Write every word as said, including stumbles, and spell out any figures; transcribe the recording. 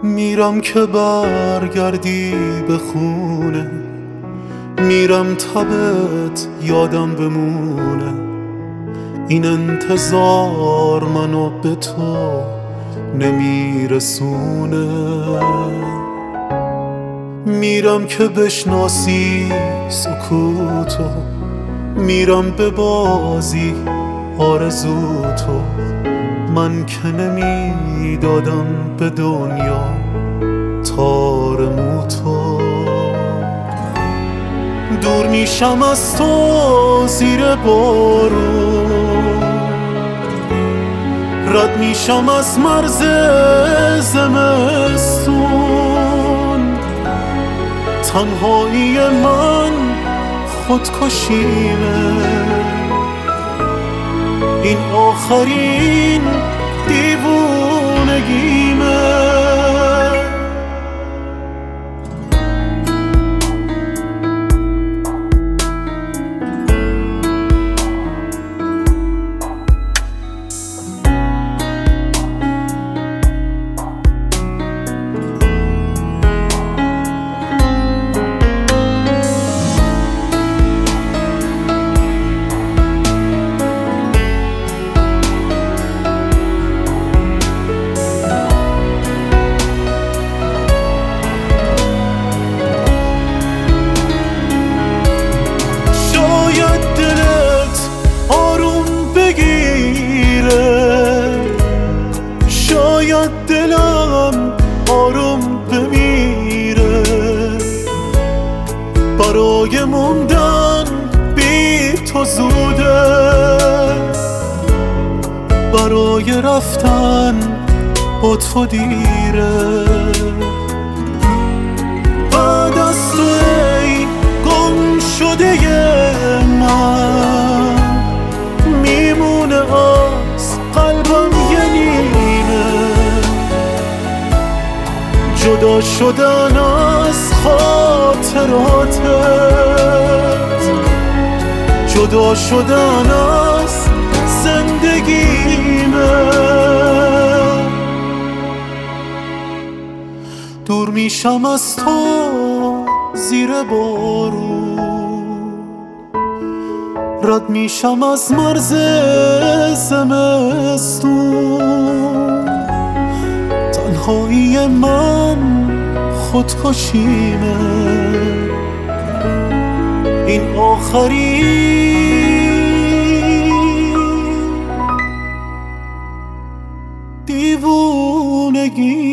میرم که برگردی به خونه، میرم تبت یادم بمونه. این انتظار منو به تو نمیرسونه. میرم که بشناسی سکوتو، میرم به بازی آرزوتو. من که نمیدادم به دنیا تار موتو. دور میشم از تو زیر بارون، رد میشم از مرز زمستون. تنهایی من خودکشیمه، این آخرین دیوونگیمه. دلم آروم بمیره، برای موندن بی تو زوده، برای رفتن با تو دیره. بعد از تو ای گم شده من، میمونه از قلبم یه نیمه. جدا شدن از خاطراتت، جدا شدن از زندگیمه. دور میشم از تو زیر بارون، رد میشم از مرز زمستون. تنهایی من خودکشیمه، این آخرین دیوونگی.